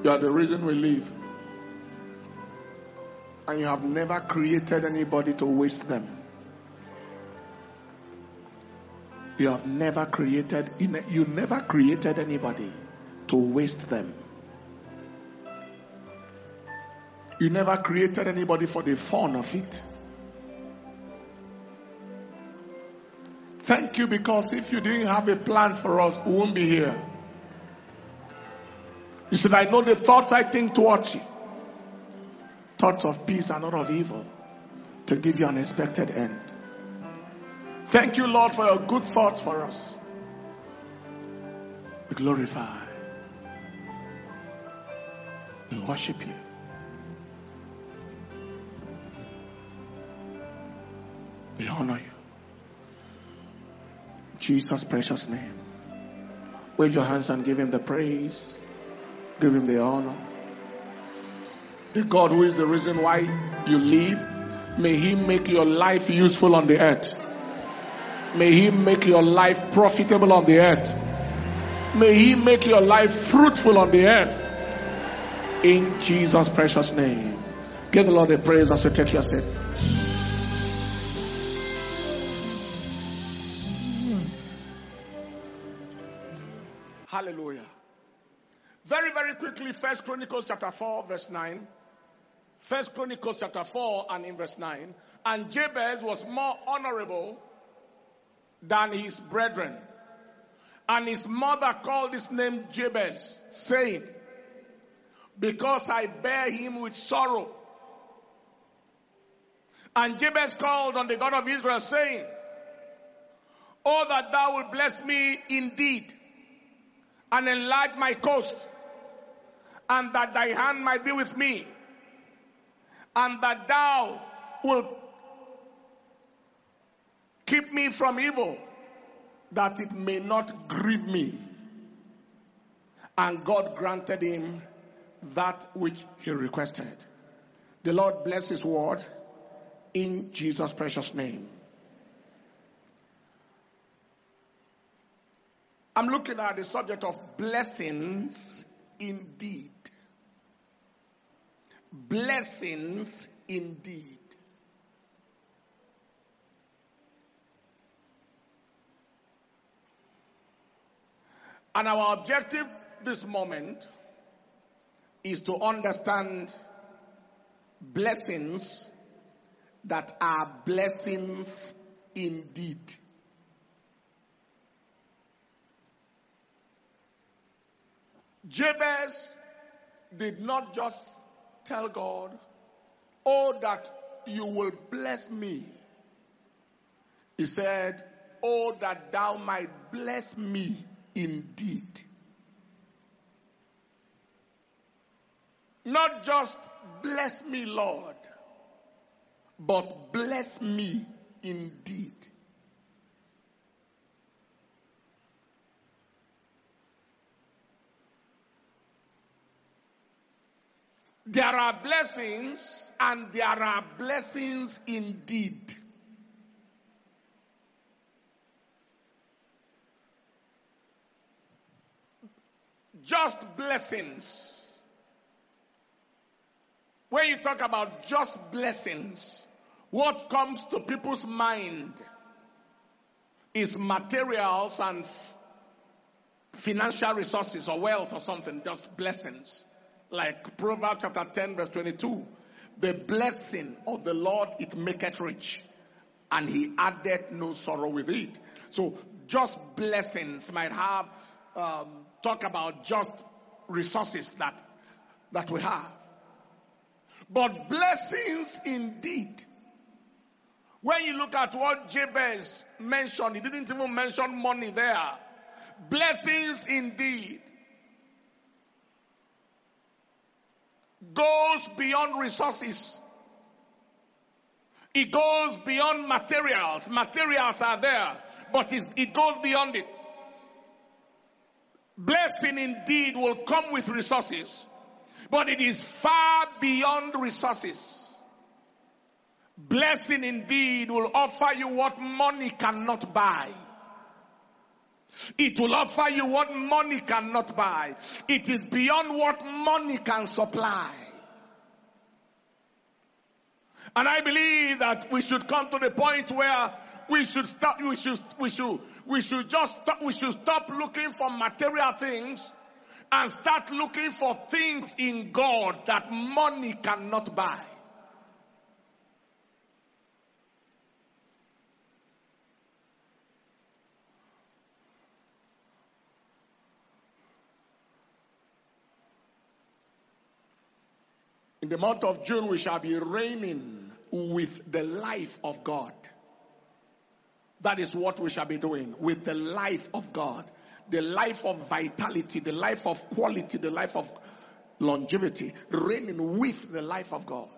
You are the reason we live. And you have never created anybody to waste them. You never created anybody to waste them. You never created anybody for the fun of it. Thank you, because if you didn't have a plan for us, we won't be here. You said, I know the thoughts I think towards you. Thoughts of peace and not of evil, to give you an expected end. Thank you, Lord, for your good thoughts for us. We glorify. We worship you. We honor you. In Jesus' precious name. Wave your hands and give him the praise. Give him the honor. The God who is the reason why you live, may he make your life useful on the earth. May he make your life profitable on the earth. May he make your life fruitful on the earth. In Jesus' precious name. Give the Lord the praise as you take your seat. Hallelujah. Very, very quickly, 1 Chronicles chapter 4, verse 9. 1 Chronicles chapter 4 and in verse 9. And Jabez was more honorable than his brethren. And his mother called his name Jabez, saying, because I bear him with sorrow. And Jabez called on the God of Israel, saying, oh, that thou wilt bless me indeed, and enlarge my coast, and that thy hand might be with me, and that thou wilt keep me from evil, that it may not grieve me. And God granted him that which he requested. The Lord bless his word in Jesus' precious name. I'm looking at the subject of blessings indeed. Blessings indeed. And our objective this moment is to understand blessings that are blessings indeed. Jabez did not just tell God, oh, that you will bless me. He said, oh, that thou might bless me indeed. Not just bless me, Lord, but bless me indeed. There are blessings and there are blessings indeed. Just blessings. When you talk about just blessings, what comes to people's mind is materials and financial resources or wealth or something, just blessings. Like Proverbs chapter 10 verse 22. The blessing of the Lord, it maketh rich, and he added no sorrow with it. So just blessings might have, talk about just resources that we have. But blessings indeed. When you look at what Jabez mentioned, he didn't even mention money there. Blessings indeed. Goes beyond resources. It goes beyond materials. Materials are there, but it goes beyond it. Blessing indeed will come with resources, but it is far beyond resources. Blessing indeed will offer you what money cannot buy. It will offer you what money cannot buy. It is beyond what money can supply. And I believe that we should come to the point where we should stop looking for material things and start looking for things in God that money cannot buy. In the month of June, we shall be reigning with the life of God. That is what we shall be doing, with the life of God. The life of vitality, the life of quality, the life of longevity. Reigning with the life of God.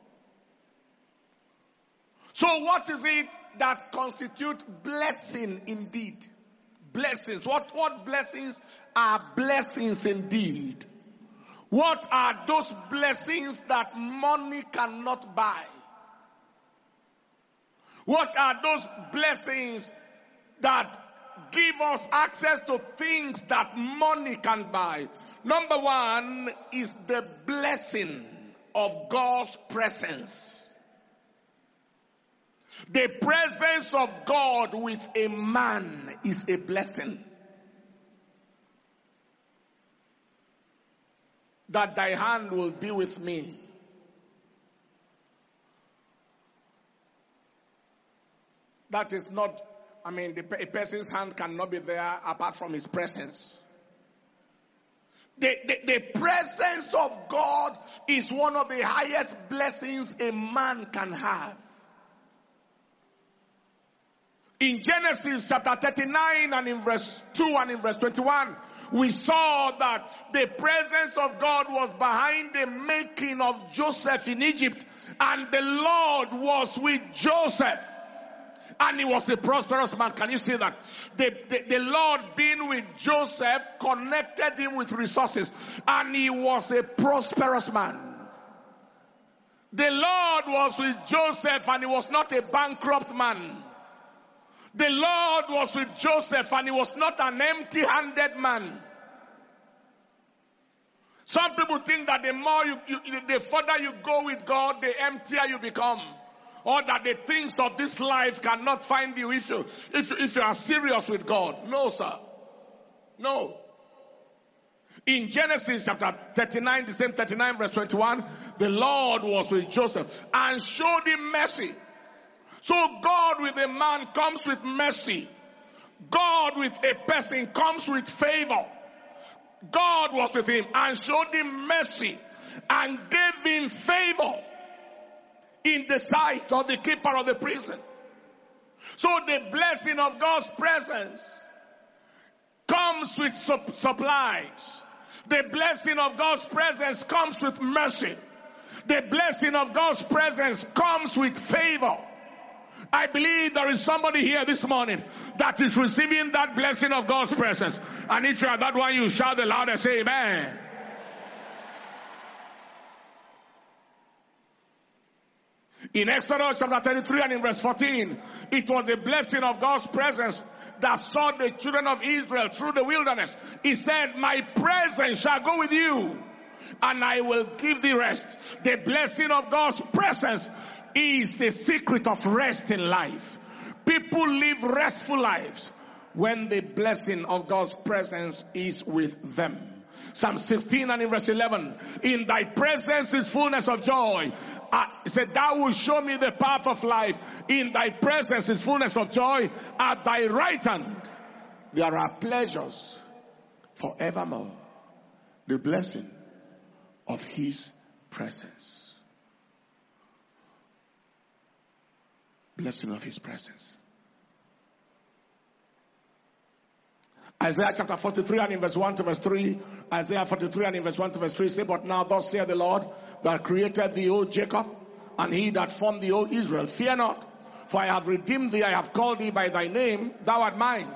So what is it that constitutes blessing indeed? Blessings. What blessings are blessings indeed? What are those blessings that money cannot buy? What are those blessings that give us access to things that money can buy? Number one is the blessing of God's presence. The presence of God with a man is a blessing. That thy hand will be with me. That is not, a person's hand cannot be there apart from his presence. The presence of God is one of the highest blessings a man can have. In Genesis chapter 39 and in verse 2 and in verse 21, we saw that the presence of God was behind the making of Joseph in Egypt, and the Lord was with Joseph. And he was a prosperous man. Can you see that? The Lord being with Joseph connected him with resources, and he was a prosperous man. The Lord was with Joseph, and he was not a bankrupt man. The Lord was with Joseph, and he was not an empty-handed man. Some people think that the further you go with God, the emptier you become. Or that the things of this life cannot find you if you are serious with God. No, sir. No. In Genesis chapter 39, the same 39 verse 21, the Lord was with Joseph and showed him mercy. So God with a man comes with mercy. God with a person comes with favor. God was with him and showed him mercy and gave him favor in the sight of the keeper of the prison. So the blessing of God's presence comes with supplies. The blessing of God's presence comes with mercy. The blessing of God's presence comes with favor. I believe there is somebody here this morning that is receiving that blessing of God's presence. And if you are that one, you shout the loudest, say amen. In Exodus chapter 33 and in verse 14, it was the blessing of God's presence that saw the children of Israel through the wilderness. He said, my presence shall go with you, and I will give thee rest. The blessing of God's presence is the secret of rest in life. People live restful lives when the blessing of God's presence is with them. Psalm 16 and in verse 11, in thy presence is fullness of joy. He said, thou wilt show me the path of life. In thy presence is fullness of joy. At thy right hand there are pleasures forevermore. The blessing of his presence. Blessing of his presence. Isaiah chapter 43 and in verse 1 to verse 3. Isaiah 43 and in verse 1 to verse 3 say, but now thus saith the Lord that created thee, O Jacob, and he that formed thee, O Israel. Fear not, for I have redeemed thee, I have called thee by thy name, thou art mine.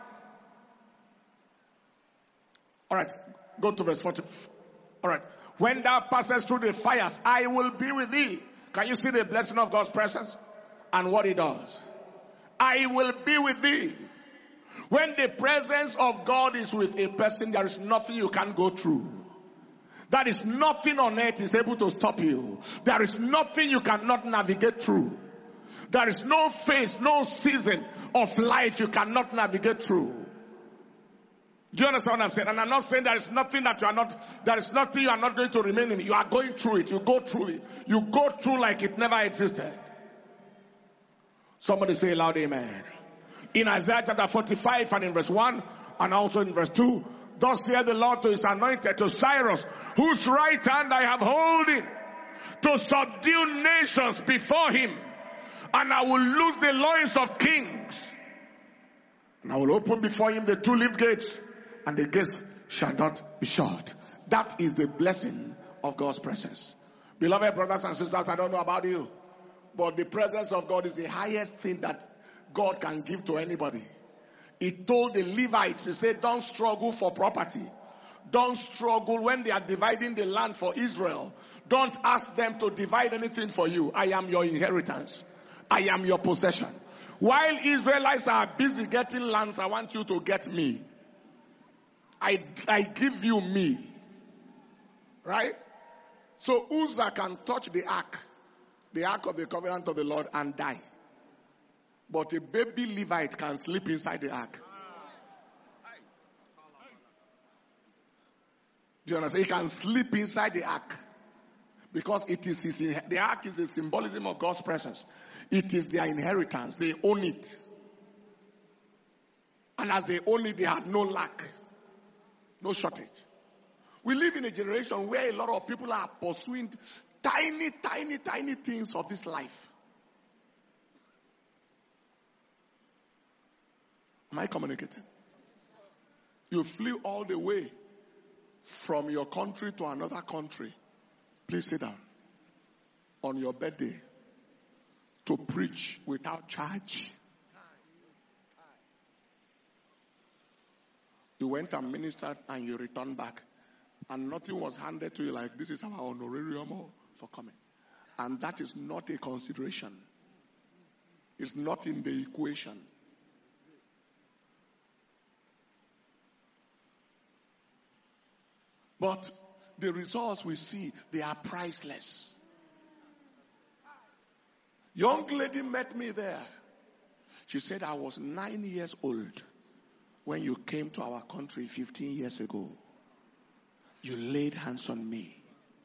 Alright, go to verse 40. Alright, when thou passest through the fires, I will be with thee. Can you see the blessing of God's presence? And what he does? I will be with thee. When the presence of God is with a person, there is nothing you can't go through. There is nothing on earth is able to stop you. There is nothing you cannot navigate through. There is no phase, no season of life you cannot navigate through. Do you understand what I'm saying? And I'm not saying there is nothing that there is nothing you are not going to remain in. You are going through it. You go through it. You go through like it never existed. Somebody say loud amen. In Isaiah chapter 45 and in verse 1 and also in verse 2, thus saith the Lord to his anointed, to Cyrus, whose right hand I have holding, to subdue nations before him, and I will loose the loins of kings, and I will open before him the two-leaved gates, and the gates shall not be shut. That is the blessing of God's presence. Beloved brothers and sisters, I don't know about you, but the presence of God is the highest thing that God can give to anybody. He told the Levites, he said, don't struggle for property. Don't struggle when they are dividing the land for Israel. Don't ask them to divide anything for you. I am your inheritance. I am your possession. While Israelites are busy getting lands, I want you to get me. I give you me. Right? So Uzzah can touch the ark of the covenant of the Lord, and die. But a baby Levite can sleep inside the ark. Do you understand? He can sleep inside the ark. Because it is the ark is the symbolism of God's presence. It is their inheritance. They own it. And as they own it, they have no lack. No shortage. We live in a generation where a lot of people are pursuing tiny things of this life. Am I communicating? You flew all the way from your country to another country. Please sit down. On your birthday. To preach without charge. You went and ministered and you returned back. And nothing was handed to you like, this is our honorarium for coming. And that is not a consideration. It's not in the equation. But the results we see, they are priceless. Young lady met me there. She said, I was 9 years old when you came to our country 15 years ago. You laid hands on me.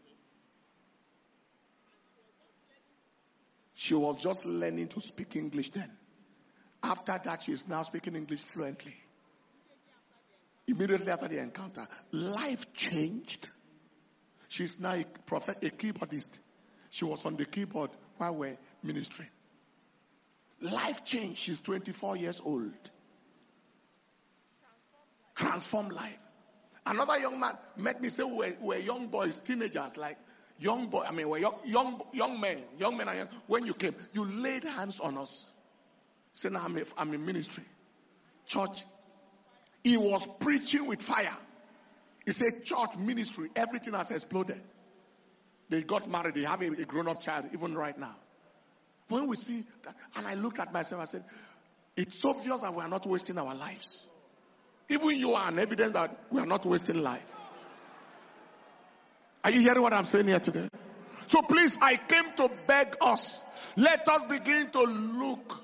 She was just learning to speak English then. After that, she is now speaking English fluently. Immediately after the encounter, life changed. She's now a keyboardist. She was on the keyboard while we're ministering. Life changed. She's 24 years old. Transformed life. Another young man met me, said we're young boys, teenagers, like young boy. I mean, we're young men. Young men are young. When you came, you laid hands on us. Said, now I'm in ministry. Church. He was preaching with fire. He said, church, ministry, everything has exploded. They got married. They have a grown-up child, even right now. When we see that, and I looked at myself, I said, it's obvious that we are not wasting our lives. Even you are an evidence that we are not wasting life. Are you hearing what I'm saying here today? So please, I came to beg us. Let us begin to look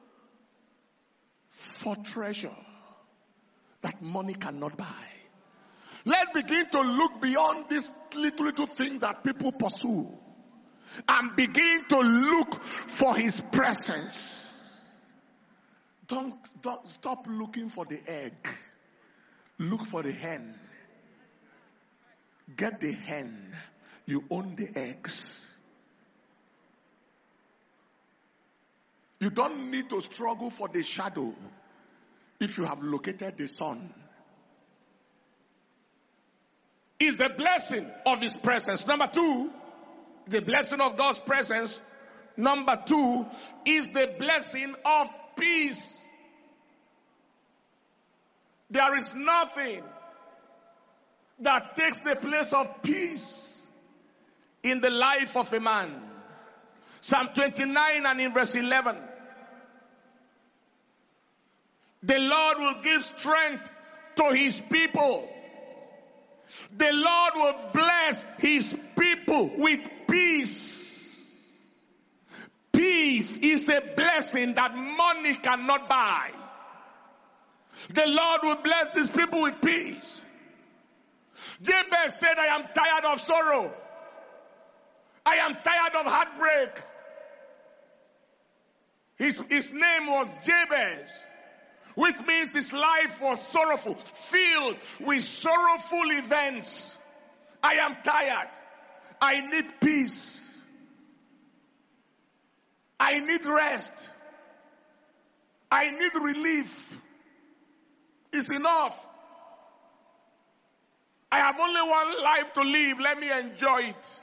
for treasure that money cannot buy. Let's begin to look beyond these little things that people pursue and begin to look for his presence. Don't stop looking for the egg. Look for the hen. Get the hen. You own the eggs. You don't need to struggle for the shadow if you have located the sun. Is the blessing of his presence. Number two, the blessing of God's presence. Number two is the blessing of peace. There is nothing that takes the place of peace in the life of a man. Psalm 29 and in verse 11. The Lord will give strength to his people. The Lord will bless his people with peace. Peace is a blessing that money cannot buy. The Lord will bless his people with peace. Jabez said, I am tired of sorrow. I am tired of heartbreak. His name was Jabez, which means his life was sorrowful, filled with sorrowful events. I am tired. I need peace. I need rest. I need relief. It's enough. I have only one life to live. Let me enjoy it.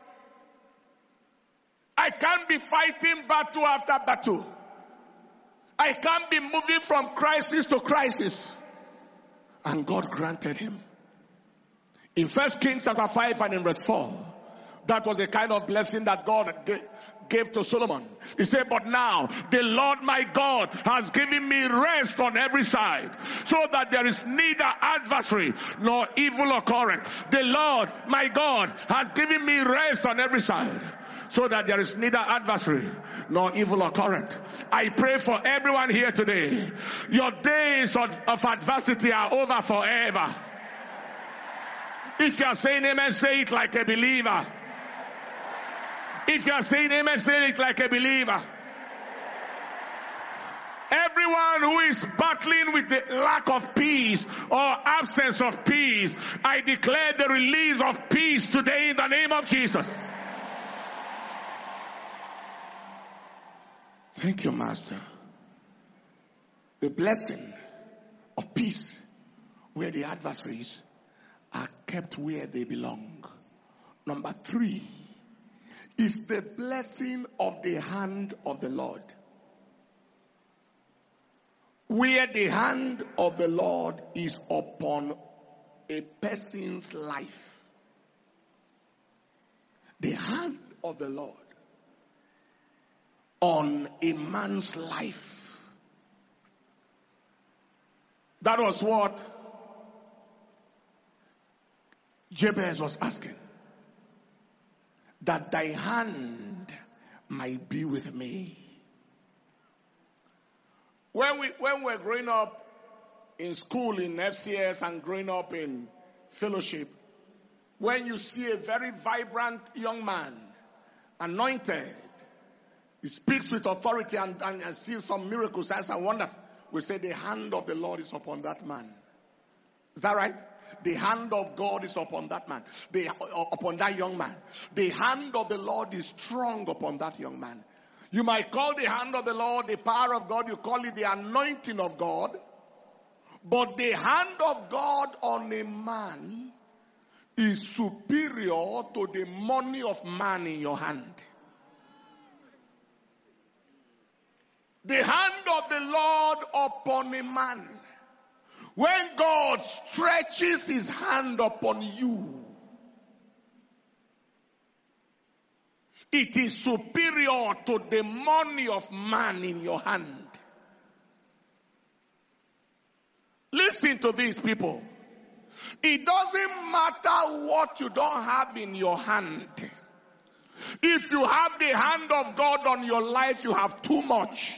I can't be fighting battle after battle. I can't be moving from crisis to crisis. And God granted him. In 1 Kings chapter 5 and in verse 4, that was the kind of blessing that God gave to Solomon. He said, but now the Lord my God has given me rest on every side, so that there is neither adversary nor evil occurrent. The Lord my God has given me rest on every side, so that there is neither adversary nor evil occurrent. I pray for everyone here today. Your days of adversity are over forever. If you are saying amen, say it like a believer. If you are saying amen, say it like a believer. Everyone who is battling with the lack of peace or absence of peace, I declare the release of peace today in the name of Jesus. Thank you, Master. The blessing of peace, where the adversaries are kept where they belong. Number 3 is the blessing of the hand of the Lord. Where the hand of the Lord is upon a person's life. The hand of the Lord on a man's life. That was what Jabez was asking. That thy hand might be with me. When we're growing up in school, in FCS, and growing up in fellowship, when you see a very vibrant young man, anointed, he speaks with authority and sees some miracles, signs and wonders, we say the hand of the Lord is upon that man. Is that right? The hand of God is upon that man, upon that young man. The hand of the Lord is strong upon that young man. You might call the hand of the Lord the power of God. You call it the anointing of God. But the hand of God on a man is superior to the money of man in your hand. The hand of the Lord upon a man. When God stretches his hand upon you, it is superior to the money of man in your hand. Listen to these people. It doesn't matter what you don't have in your hand. If you have the hand of God on your life, you have too much.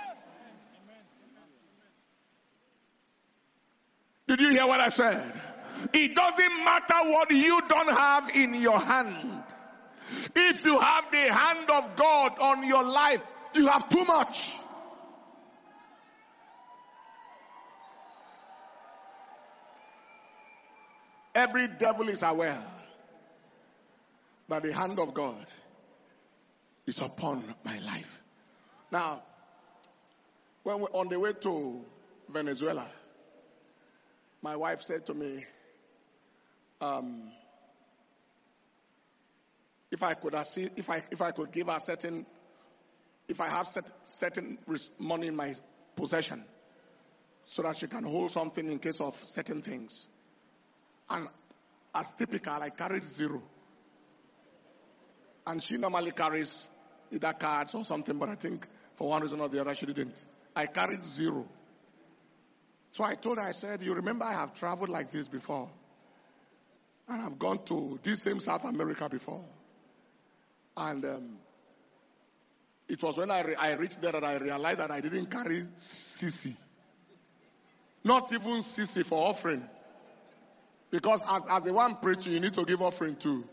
Did you hear what I said? It doesn't matter what you don't have in your hand. If you have the hand of God on your life, you have too much. Every devil is aware that the hand of God is upon my life. Now, when we're on the way to Venezuela, my wife said to me, if I could give her certain, if I have certain money in my possession, so that she can hold something in case of certain things. And as typical, I carried 0. And she normally carries either cards or something, but I think for one reason or the other she didn't. I carried 0. So I told her, I said, you remember I have traveled like this before. And I've gone to this same South America before. And it was when I reached there that I realized that I didn't carry CC. Not even CC for offering. Because as the one preaching, you need to give offering too.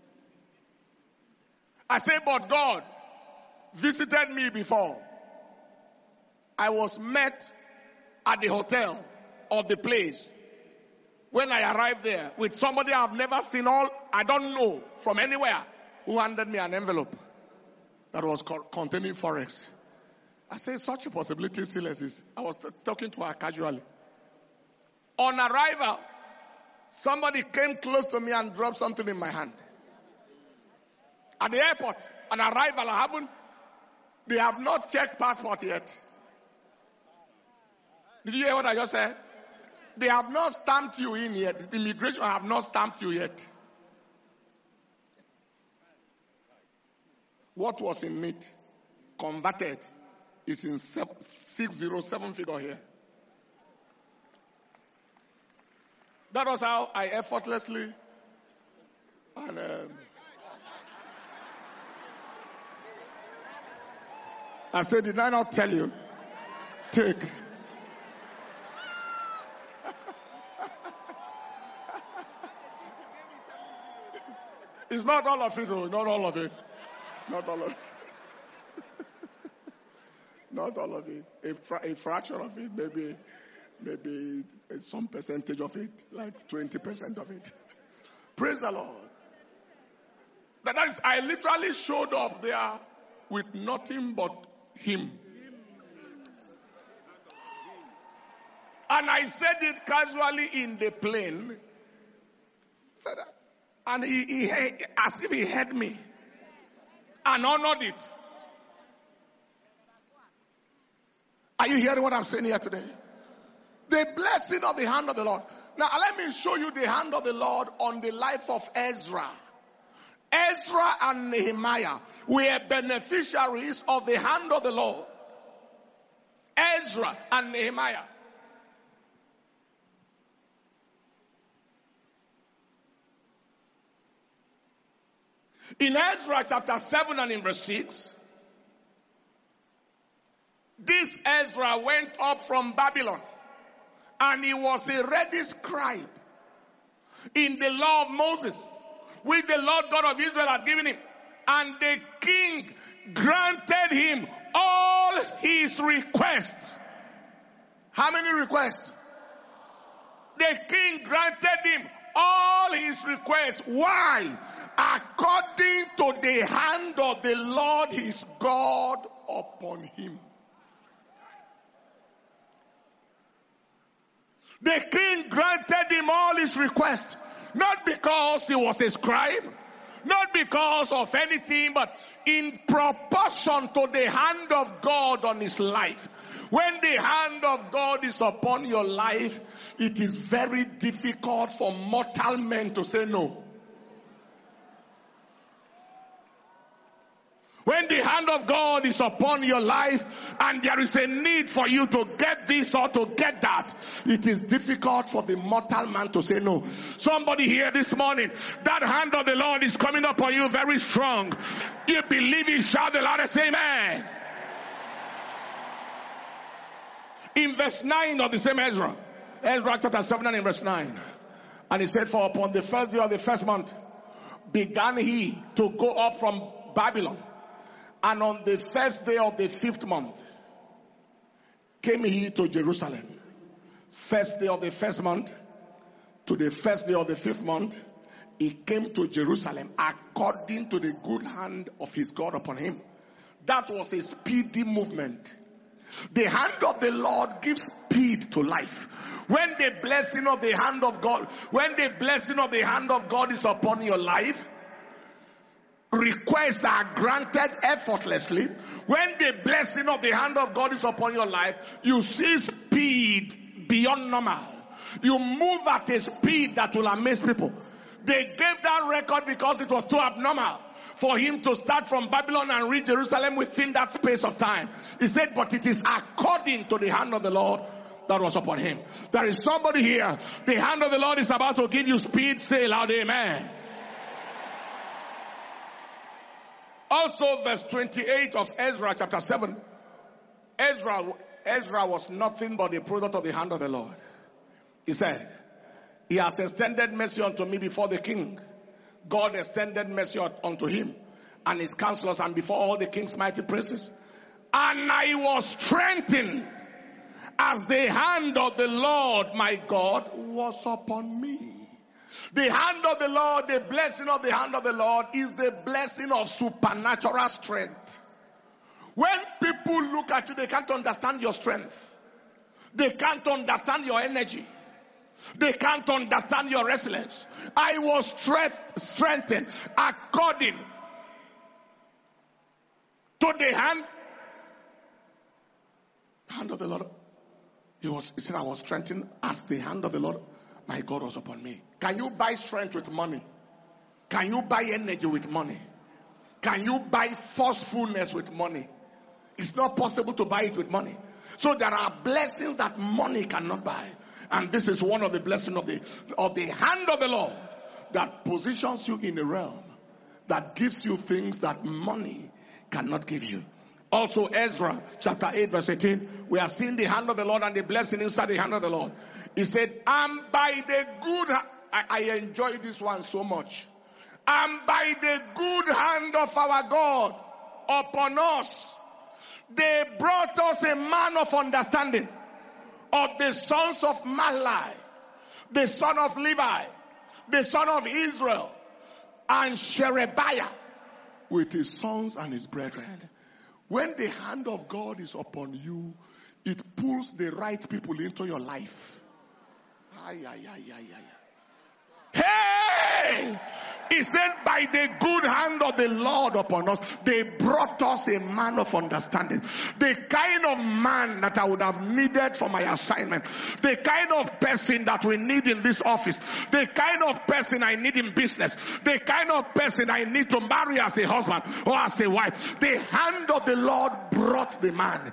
I said, but God visited me before. I was met at the hotel of the place. When I arrived there with somebody I've never seen, I don't know from anywhere, who handed me an envelope that was containing forex. I said, such a possibility still exists. I was talking to her casually. On arrival, somebody came close to me and dropped something in my hand. At the airport, on arrival, they have not checked passport yet. Did you hear what I just said? They have not stamped you in yet. The immigration have not stamped you yet. What was in it, converted, is in 607 figure here. That was how I effortlessly and I said, did I not tell you? Take. It's not all of it, though. Not all of it. Not all of it. Not all of it. A fraction of it, maybe some percentage of it, like 20% of it. Praise the Lord. That is, I literally showed up there with nothing but Him. And I said it casually in the plane. Said that. And he as if he heard me and honored it. Are you hearing what I'm saying here today? The blessing of the hand of the Lord. Now let me show you the hand of the Lord on the life of Ezra. Ezra and Nehemiah were beneficiaries of the hand of the Lord. Ezra and Nehemiah. In Ezra chapter 7 and in verse 6, this Ezra went up from Babylon, and he was a ready scribe in the law of Moses, which the Lord God of Israel had given him. And the king granted him all his requests. How many requests? The king granted him all his requests. Why? According to the hand of the Lord his God upon him. The king granted him all his requests. Not because he was a scribe, not because of anything, but in proportion to the hand of God on his life. When the hand of God is upon your life, it is very difficult for mortal men to say no. When the hand of God is upon your life and there is a need for you to get this or to get that, it is difficult for the mortal man to say no. Somebody here this morning, that hand of the Lord is coming upon you very strong. You believe it, shout the loudest amen. In verse 9 of the same Ezra chapter 7 and in verse 9, and he said, for upon the first day of the first month began he to go up from Babylon. And on the first day of the 5th month came he to Jerusalem. First day of the first month to the first day of the 5th month, he came to Jerusalem according to the good hand of his God upon him. That was a speedy movement. The hand of the Lord gives speed to life. When the blessing of the hand of God is upon your life, requests are granted effortlessly. When the blessing of the hand of God is upon your life, you see speed beyond normal. You move at a speed that will amaze people. They gave that record because it was too abnormal for him to start from Babylon and reach Jerusalem within that space of time. He said, but it is according to the hand of the Lord that was upon him. There is somebody here. The hand of the Lord is about to give you speed. Say loud, amen. Also, verse 28 of Ezra chapter 7. Ezra was nothing but the product of the hand of the Lord. He said, he has extended mercy unto me before the king. God extended mercy unto him and his counselors and before all the king's mighty princes. And I was strengthened as the hand of the Lord my God was upon me. The hand of the Lord, the blessing of the hand of the Lord is the blessing of supernatural strength. When people look at you, they can't understand your strength. They can't understand your energy. They can't understand your resilience. I was strengthened according to the hand of the Lord. He said, I was strengthened as the hand of the Lord my God was upon me. Can you buy strength with money? Can you buy energy with money? Can you buy forcefulness with money? It's not possible to buy it with money. So there are blessings that money cannot buy. And this is one of the blessings of the hand of the Lord that positions you in a realm that gives you things that money cannot give you. Also, Ezra chapter 8 verse 18, we are seeing the hand of the Lord and the blessing inside the hand of the Lord. He said, and by the good, I enjoy this one so much. And by the good hand of our God upon us, they brought us a man of understanding of the sons of Mahli, the son of Levi, the son of Israel, and Sherebiah with his sons and his brethren. When the hand of God is upon you, it pulls the right people into your life. Hey! He said, by the good hand of the Lord upon us, they brought us a man of understanding. The kind of man that I would have needed for my assignment. The kind of person that we need in this office. The kind of person I need in business. The kind of person I need to marry as a husband or as a wife. The hand of the Lord brought the man.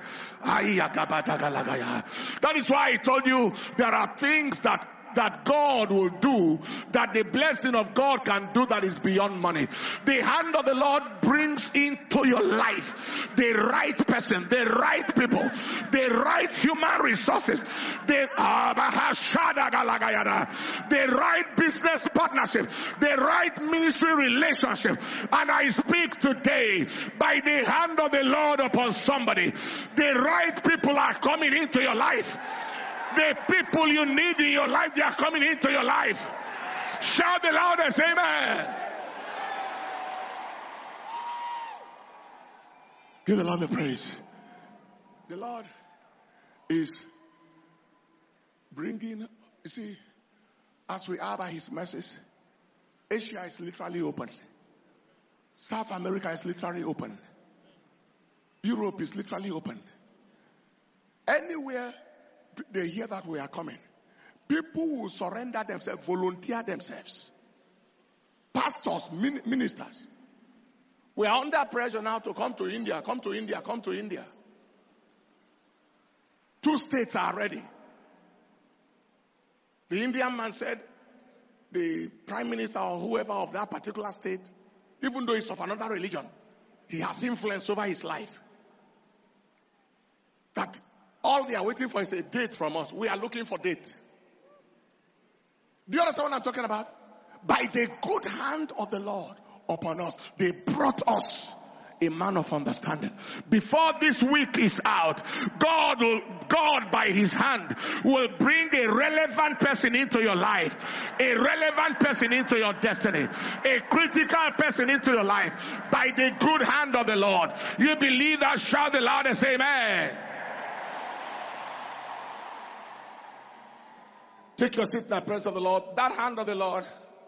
That is why I told you there are things that God will do, that the blessing of God can do, that is beyond money. The hand of the Lord brings into your life the right person, the right people, the right human resources, the right business partnership, the right ministry relationship. And I speak today, by the hand of the Lord upon somebody, the right people are coming into your life. The people you need in your life, they are coming into your life. Shout the loudest, amen. Give the Lord the praise. The Lord is bringing, you see, as we are by his mercies, Asia is literally open. South America is literally open. Europe is literally open. Anywhere they hear that we are coming, people will surrender themselves, volunteer themselves. Pastors, ministers. We are under pressure now to come to India, come to India, come to India. 2 states are ready. The Indian man said, the prime minister or whoever of that particular state, even though he's of another religion, he has influence over his life. That all they are waiting for is a date from us. We are looking for date. Do you understand what I'm talking about? By the good hand of the Lord upon us, they brought us a man of understanding. Before this week is out, God by his hand will bring a relevant person into your life, a relevant person into your destiny, a critical person into your life by the good hand of the Lord. You believe that? Shout the loudest, amen. Take your seat in the presence of the Lord. That hand of the Lord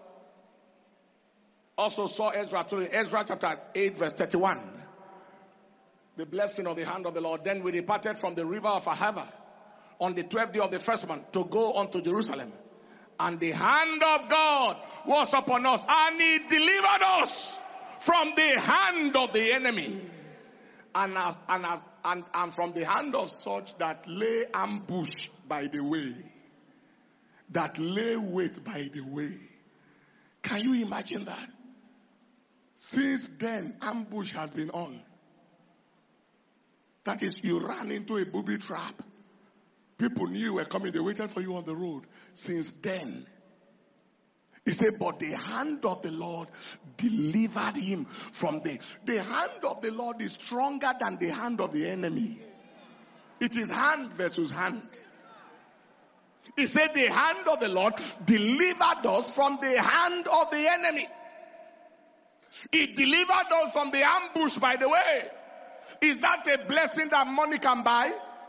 also saw Ezra too. Ezra chapter 8 verse 31. The blessing of the hand of the Lord. Then we departed from the river of Ahava on the 12th day of the first month to go unto Jerusalem. And the hand of God was upon us, and he delivered us from the hand of the enemy. And and from the hand of such that lay ambush by the way, that lay wait by the way. Can you imagine that? Since then, ambush has been on. That is, you ran into a booby trap. People knew you were coming. They waited for you on the road. Since then, he said, but the hand of the Lord delivered him from the hand of the Lord is stronger than the hand of the enemy. It is hand versus hand. He said the hand of the Lord delivered us from the hand of the enemy. He delivered us from the ambush by the way. Is that a blessing that money can buy?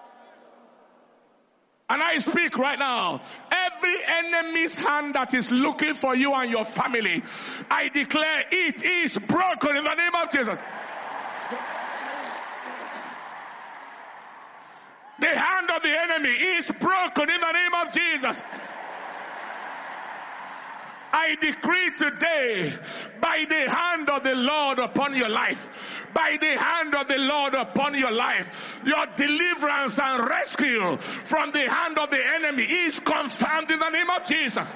And I speak right now, every enemy's hand that is looking for you and your family, I declare it is broken in the name of Jesus. The hand of the enemy is broken in the name of Jesus. I decree today, by the hand of the Lord upon your life, by the hand of the Lord upon your life, your deliverance and rescue from the hand of the enemy is confirmed in the name of Jesus.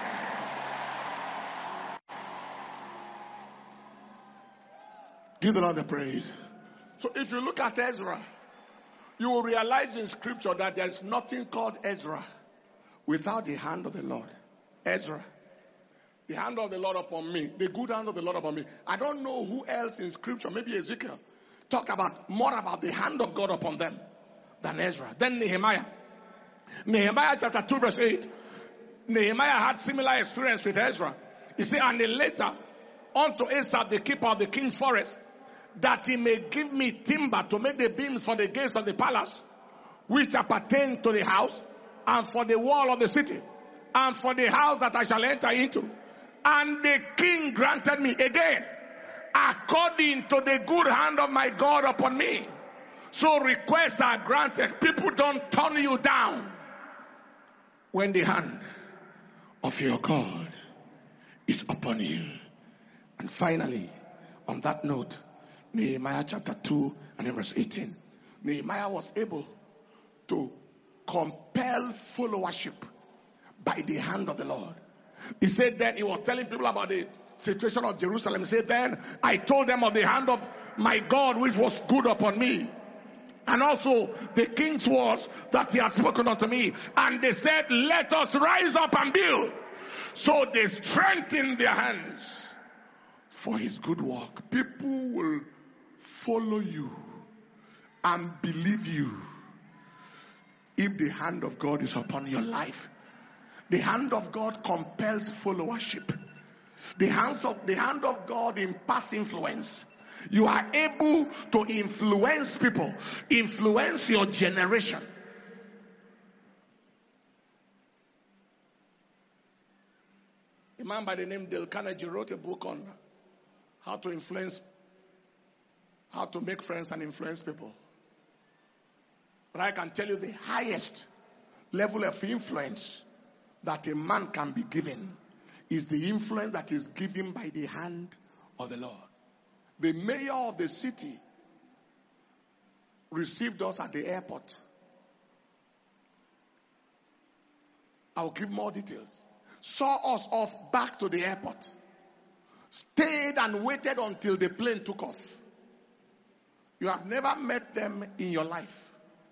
Give the Lord the praise. So if you look at Ezra, you will realize in scripture that there is nothing called Ezra without the hand of the Lord. Ezra. The hand of the Lord upon me. The good hand of the Lord upon me. I don't know who else in scripture, maybe Ezekiel, talked more about the hand of God upon them than Ezra. Then Nehemiah. Nehemiah chapter 2 verse 8. Nehemiah had similar experience with Ezra. He said, and later unto Asaph, the keeper of the king's forest, that he may give me timber to make the beams for the gates of the palace, which appertain to the house, and for the wall of the city, and for the house that I shall enter into. And the king granted me again, according to the good hand of my God upon me. So requests are granted. People don't turn you down when the hand of your God is upon you. And finally, on that note, Nehemiah chapter 2 and verse 18. Nehemiah was able to compel followership by the hand of the Lord. He said then, he was telling people about the situation of Jerusalem. He said then, I told them of the hand of my God which was good upon me, and also the king's words that he had spoken unto me. And they said, let us rise up and build. So they strengthened their hands for his good work. People will follow you and believe you if the hand of God is upon your life. The hand of God compels followership. The hand of God imparts influence. You are able to influence people, influence your generation. A man by the name Dale Carnegie wrote a book on how to make friends and influence people. But I can tell you the highest level of influence that a man can be given is the influence that is given by the hand of the Lord. The mayor of the city received us at the airport. I'll give more details. Saw us off back to the airport. Stayed and waited until the plane took off. You have never met them in your life.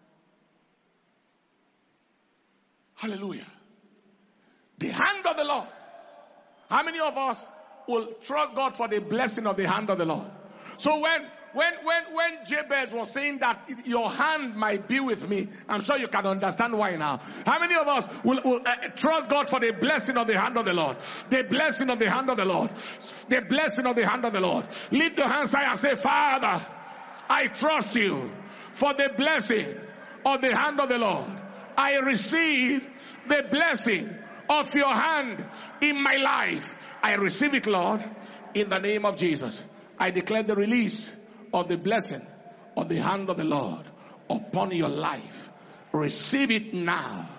Hallelujah. The hand of the Lord. How many of us will trust God for the blessing of the hand of the Lord? So when Jabez was saying that your hand might be with me, I'm sure you can understand why now. How many of us will trust God for the blessing of the hand of the Lord? The blessing of the hand of the Lord. The blessing of the hand of the Lord. Lift your hands high and say, Father, I trust you for the blessing of the hand of the Lord. I receive the blessing of your hand in my life. I receive it, Lord, in the name of Jesus. I declare the release of the blessing of the hand of the Lord upon your life. Receive it now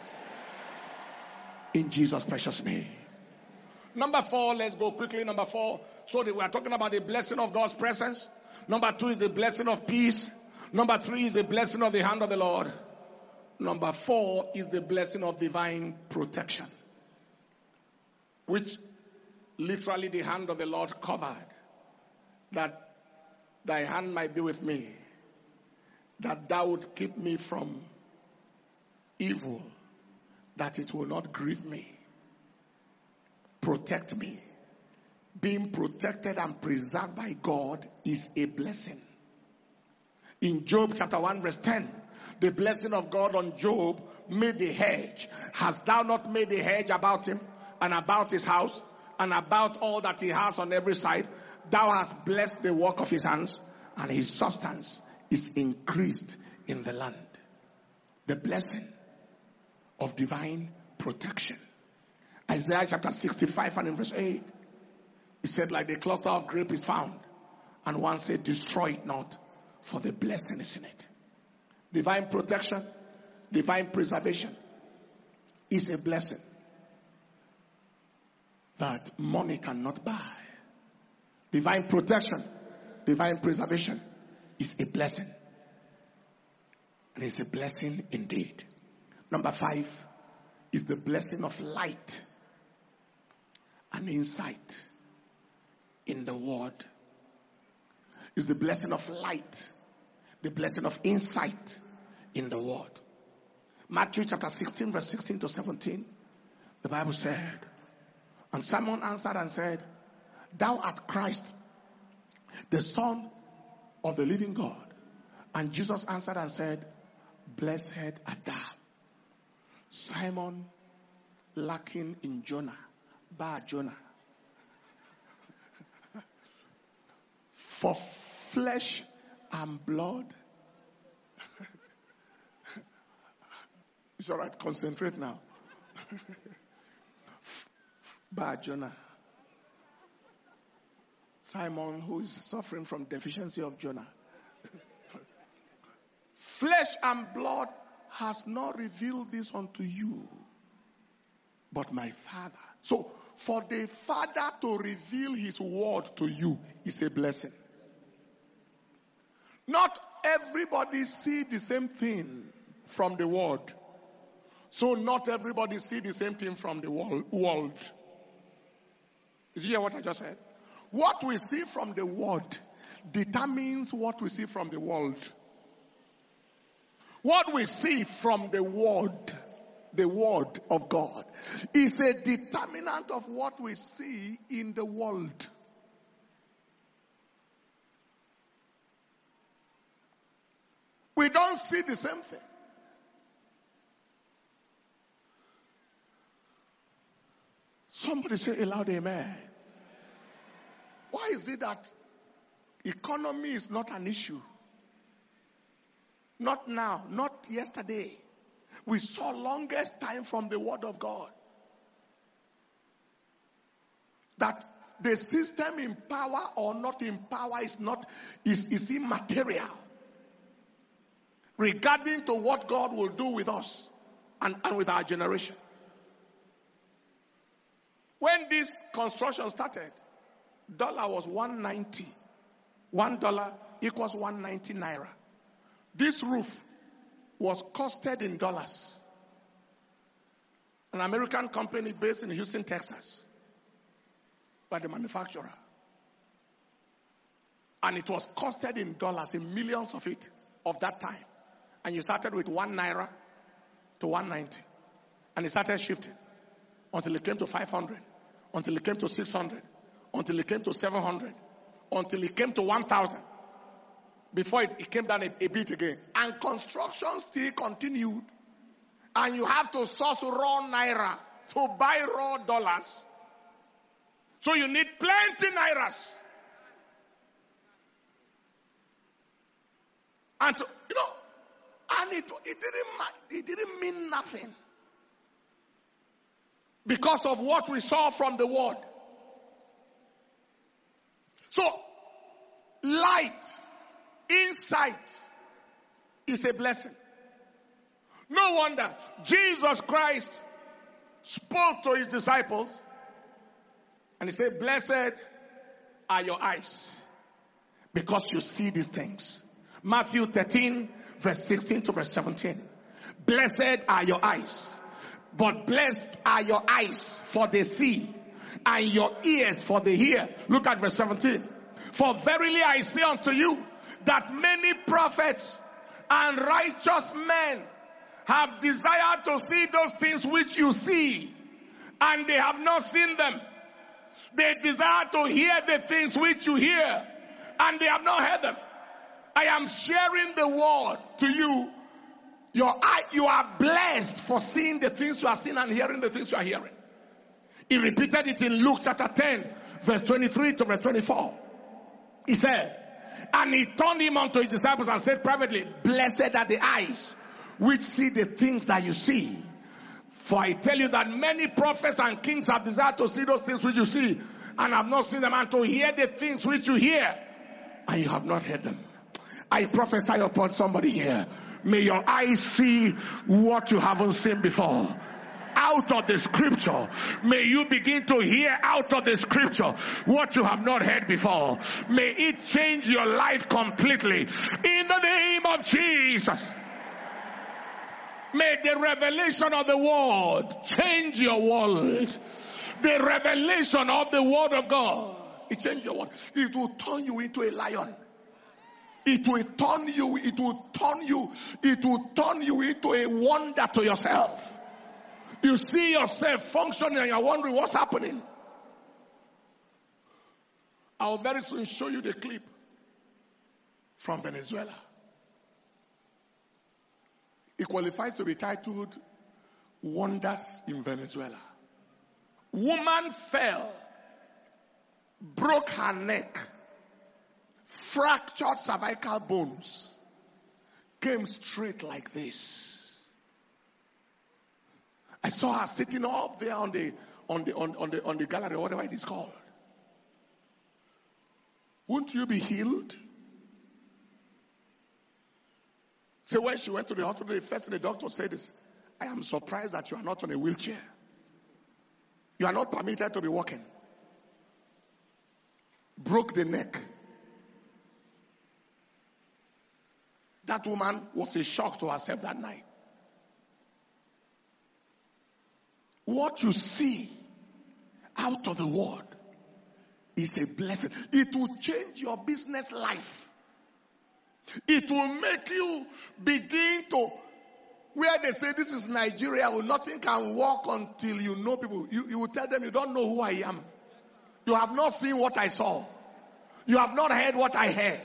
in Jesus' precious name. Number 4, let's go quickly. Number 4, so we are talking about the blessing of God's presence. Number 2 is the blessing of peace. Number 3 is the blessing of the hand of the Lord. Number 4 is the blessing of divine protection, which literally the hand of the Lord covered, that thy hand might be with me, that thou would keep me from evil, that it will not grieve me. Protect me. Being protected and preserved by God is a blessing. In Job chapter 1 verse 10, the blessing of God on Job made the hedge. Hast thou not made a hedge about him and about his house and about all that he has on every side? Thou hast blessed the work of his hands, and his substance is increased in the land. The blessing of divine protection. Isaiah chapter 65 and in verse 8, he said, like the cluster of grape is found, and one said, destroy it not, for the blessing is in it. Divine protection, divine preservation is a blessing that money cannot buy. Divine protection, divine preservation is a blessing. And it's a blessing indeed. Number 5 is the blessing of light and insight in the word. Is the blessing of light, the blessing of insight in the word. Matthew chapter 16 verse 16 to 17, the Bible said, and Simon answered and said, thou art Christ, the Son of the living God. And Jesus answered and said, blessed art thou, Simon, lacking in Jonah, Bar Jonah. For flesh and blood. It's all right, concentrate now. Bar Jonah. Simon, who is suffering from deficiency of Jonah. Flesh and blood has not revealed this unto you, but my Father. So, for the Father to reveal his word to you is a blessing. Not everybody see the same thing from the word. So not everybody see the same thing from the world. Did you hear what I just said? What we see from the word determines what we see from the world. What we see from the word of God, is a determinant of what we see in the world. We don't see the same thing. Somebody say aloud, amen. Why is it that economy is not an issue? Not now, not yesterday. We saw longest time from the word of God that the system in power or not in power is immaterial regarding to what God will do with us and with our generation. When this construction started, dollar was 190. $1 equals 190 naira. This roof was costed in dollars. An American company based in Houston, Texas, by the manufacturer. And it was costed in dollars, in millions of it, of that time. And you started with 1 naira to 190. And it started shifting until it came to 500, until it came to 600, until it came to 700, until it came to 1,000. Before it came down a bit again. And construction still continued. And you have to source raw naira to buy raw dollars. So you need plenty nairas. And it didn't mean nothing. Because of what we saw from the word. So, light, insight is a blessing. No wonder Jesus Christ spoke to his disciples and he said, blessed are your eyes because you see these things. Matthew 13, verse 16 to verse 17. Blessed are your eyes, but blessed are your eyes, for they see, and your ears, for they hear. Look at verse 17. For verily I say unto you, that many prophets and righteous men have desired to see those things which you see, and they have not seen them. They desire to hear the things which you hear, and they have not heard them. I am sharing the word to you. You are blessed for seeing the things you are seeing and hearing the things you are hearing. He repeated it in Luke chapter 10, verse 23 to verse 24. He said, and he turned him unto his disciples and said privately, blessed are the eyes which see the things that you see. For I tell you that many prophets and kings have desired to see those things which you see, and have not seen them, and to hear the things which you hear, and you have not heard them. I prophesy upon somebody here. May your eyes see what you haven't seen before. Out of the scripture, may you begin to hear out of the scripture what you have not heard before. May it change your life completely in the name of Jesus. May the revelation of the word change your world. The revelation of the word of God, it changes your world. It will turn you into a lion. It will turn you into a wonder to yourself. You see yourself functioning and you're wondering what's happening. I'll very soon show you the clip from Venezuela. It qualifies to be titled Wonders in Venezuela. Woman fell, broke her neck, fractured cervical bones, came straight like this. I saw her sitting up there on the gallery, whatever it is called. Won't you be healed? So when she went to the hospital, the first thing the doctor said is, I am surprised that you are not on a wheelchair. You are not permitted to be walking. Broke the neck. That woman was a shock to herself that night. What you see out of the word is a blessing. It will change your business life. It will make you begin to, where they say this is Nigeria, where nothing can work until you know people. You will tell them you don't know who I am. You have not seen what I saw. You have not heard what I heard.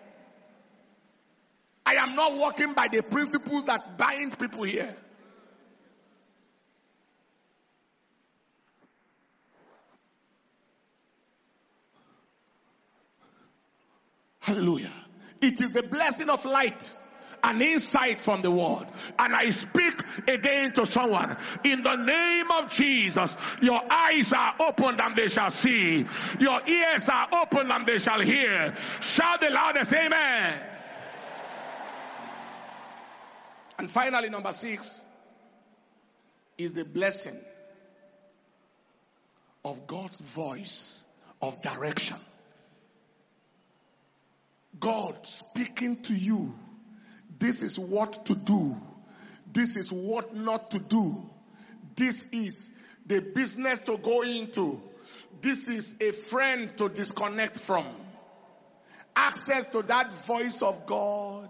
I am not working by the principles that bind people here. Hallelujah. It is the blessing of light and insight from the word. And I speak again to someone. In the name of Jesus, your eyes are opened and they shall see. Your ears are opened and they shall hear. Shout the loudest, amen. And finally, number 6 is the blessing of God's voice of direction. God speaking to you. This is what to do. This is what not to do. This is the business to go into. This is a friend to disconnect from. Access to that voice of God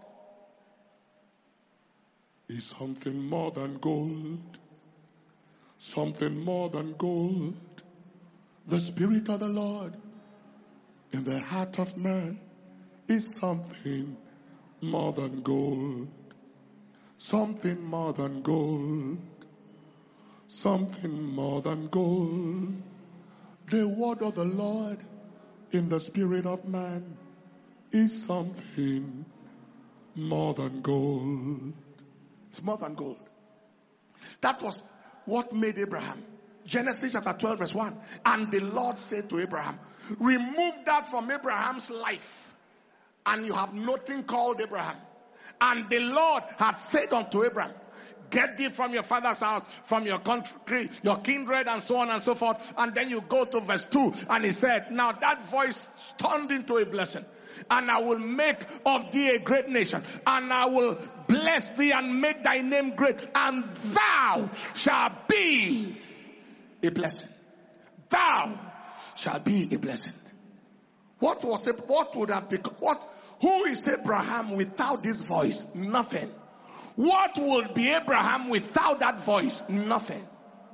is something more than gold. Something more than gold. The Spirit of the Lord in the heart of man is something more than gold. Something more than gold. Something more than gold. The word of the Lord in the spirit of man is something more than gold. It's more than gold. That was what made Abraham. Genesis chapter 12 verse 1. And the Lord said to Abraham, remove that from Abraham's life, and you have nothing called Abraham. And the Lord had said unto Abraham, Get thee from your father's house, from your country, your kindred, and so on and so forth. And then you go to verse 2, and he said, now that voice turned into a blessing. And I will make of thee a great nation, and I will bless thee and make thy name great, and thou shalt be a blessing. Thou shalt be a blessing. What would have become? Who is Abraham without this voice? Nothing. What would be Abraham without that voice? Nothing.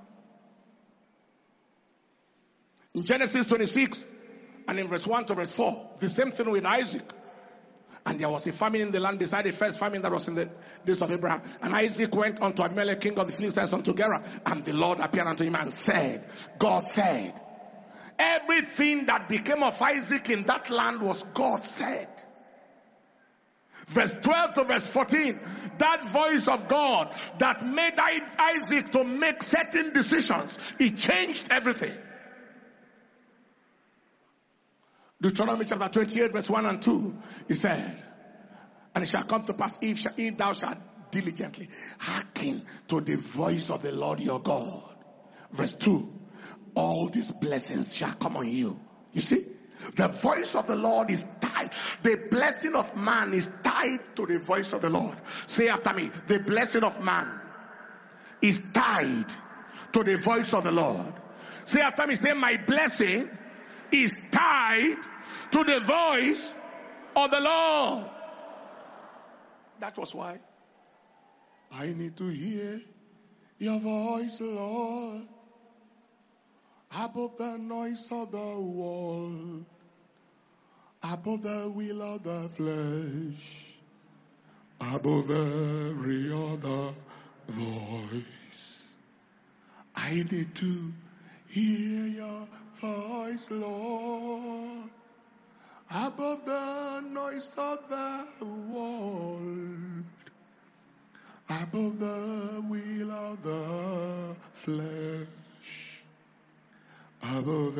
In Genesis 26 and in verse 1 to verse 4, the same thing with Isaac. And there was a famine in the land beside the first famine that was in the days of Abraham. And Isaac went unto Abimelech, king of the Philistines, unto Gerar. And the Lord appeared unto him and said, God said, everything that became of Isaac in that land was God said. Verse 12 to verse 14, that voice of God that made Isaac to make certain decisions, it changed everything. Deuteronomy chapter 28 verse 1 and 2, he said, and it shall come to pass if thou shalt diligently hearken to the voice of the Lord your God. Verse 2, all these blessings shall come on you. You see, the voice of the Lord is tied. The blessing of man is tied to the voice of the Lord. Say after me, the blessing of man is tied to the voice of the Lord. Say after me, say, my blessing is tied to the voice of the Lord. That was why I need to hear your voice, Lord, above the noise of the world, above the will of the flesh, above every other voice. I need to hear your voice, Lord, above the noise of the world, above the will of the flesh, above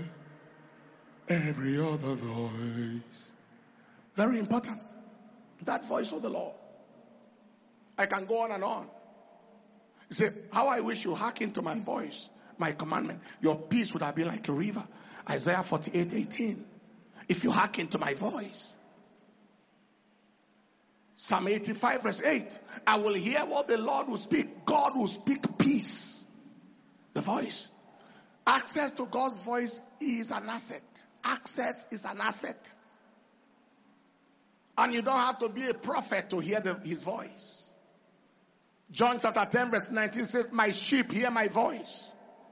every other voice. Very important. That voice of the Lord. I can go on and on. You say, how I wish you hearken to my voice, my commandment. Your peace would have been like a river. Isaiah 48:18. If you hearken to my voice. Psalm 85 verse 8. I will hear what the Lord will speak. God will speak peace. The voice. Access to God's voice is an asset. Access is an asset. And you don't have to be a prophet to hear his voice. John chapter 10 verse 19 says, my sheep hear my voice.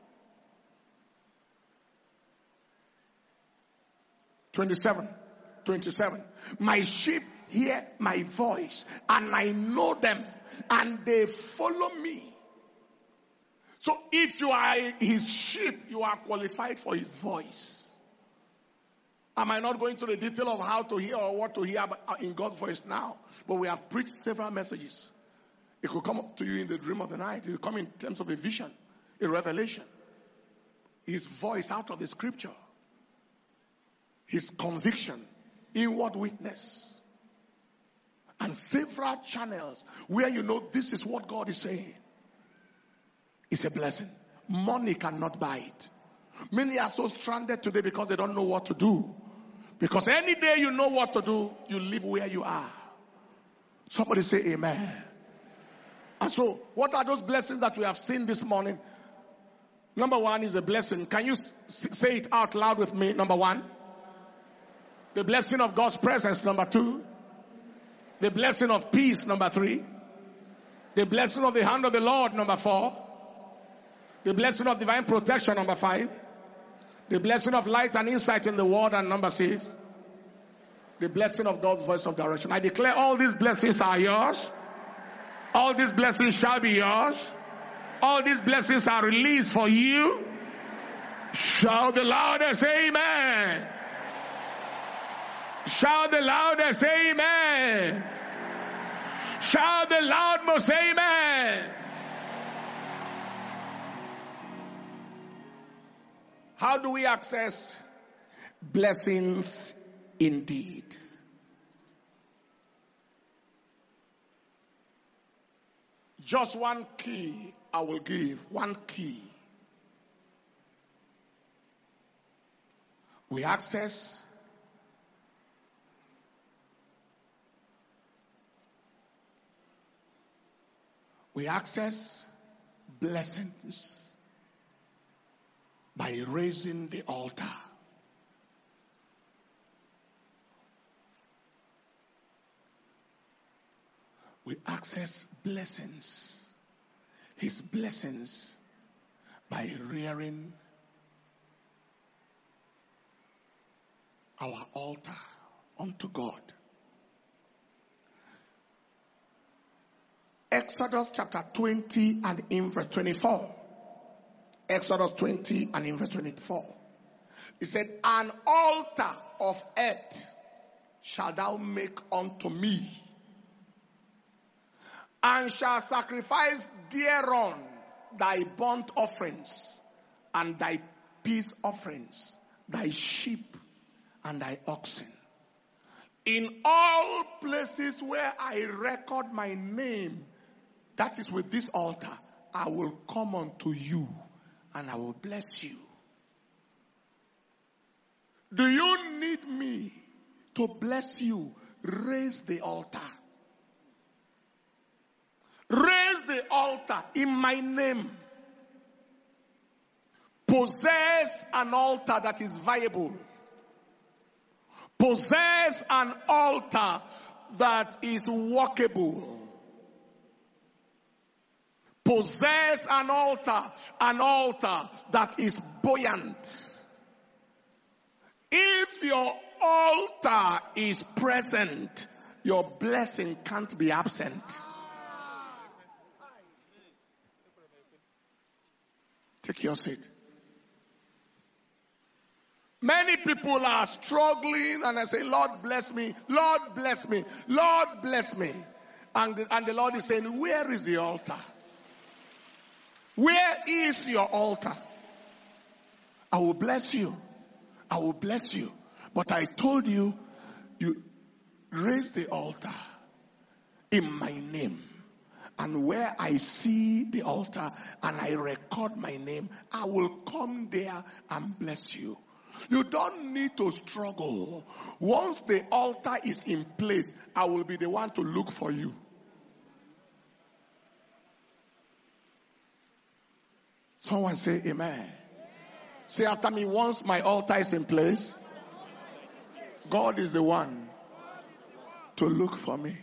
27. My sheep hear my voice, and I know them, and they follow me. So if you are his sheep, you are qualified for his voice. Am I not going to the detail of how to hear or what to hear in God's voice now? But we have preached several messages. It could come up to you in the dream of the night. It will come in terms of a vision, a revelation. His voice out of the scripture. His conviction, inward witness, and several channels where you know this is what God is saying. It's a blessing. Money cannot buy it. Many are so stranded today because they don't know what to do. Because any day you know what to do, you live where you are. Somebody say amen. And so, what are those blessings that we have seen this morning? Number one is a blessing. Can you say it out loud with me? Number one. The blessing of God's presence, number two. The blessing of peace, number three. The blessing of the hand of the Lord, number four. The blessing of divine protection, number five. The blessing of light and insight in the word, and number six. The blessing of God's voice of direction. I declare all these blessings are yours. All these blessings shall be yours. All these blessings are released for you. Shout the loudest amen. Shout the loudest amen. Shout the loudest amen. How do we access blessings indeed? Just one key I will give. One key. We access blessings by raising the altar. We access blessings, his blessings, by rearing our altar unto God. Exodus chapter 20 and in verse 24. Exodus 20 and in verse 24. It said, an altar of earth shalt thou make unto me, and shall sacrifice thereon thy burnt offerings, and thy peace offerings, thy sheep, and thy oxen. In all places where I record my name, that is with this altar, I will come unto you, and I will bless you. Do you need me to bless you? Raise the altar. Raise the altar in my name. Possess an altar that is viable. Possess an altar that is workable. Possess an altar that is buoyant. If your altar is present, your blessing can't be absent. Take your seat. Many people are struggling and I say, Lord bless me, Lord bless me, Lord bless me. And the Lord is saying, where is the altar? Where is your altar? I will bless you. I will bless you. But I told you, you raise the altar in my name. And where I see the altar and I record my name, I will come there and bless you. You don't need to struggle. Once the altar is in place, I will be the one to look for you. Someone say amen. Say after me, once my altar is in place, God is the one to look for me.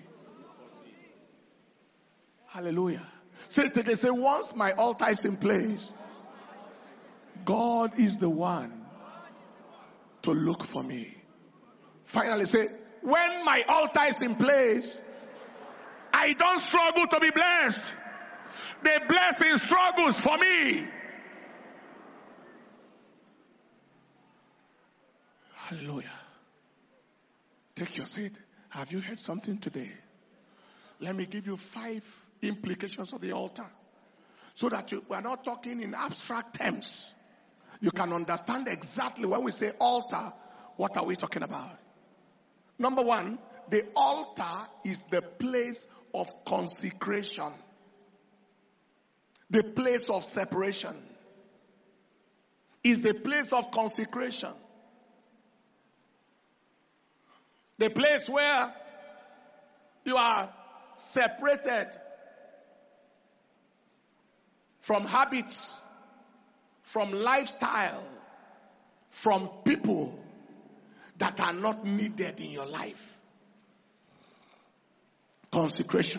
Hallelujah. Say it again. Say, once my altar is in place, God is the one to look for me. Finally say, when my altar is in place, I don't struggle to be blessed. The blessing struggles for me. Hallelujah. Take your seat. Have you heard something today? Let me give you 5 implications of the altar, so that we are not talking in abstract terms. You can understand exactly when we say altar, what are we talking about? Number 1, the altar is the place of consecration, the place of separation. Is the place of consecration. The place where you are separated from habits, from lifestyle, from people that are not needed in your life. Consecration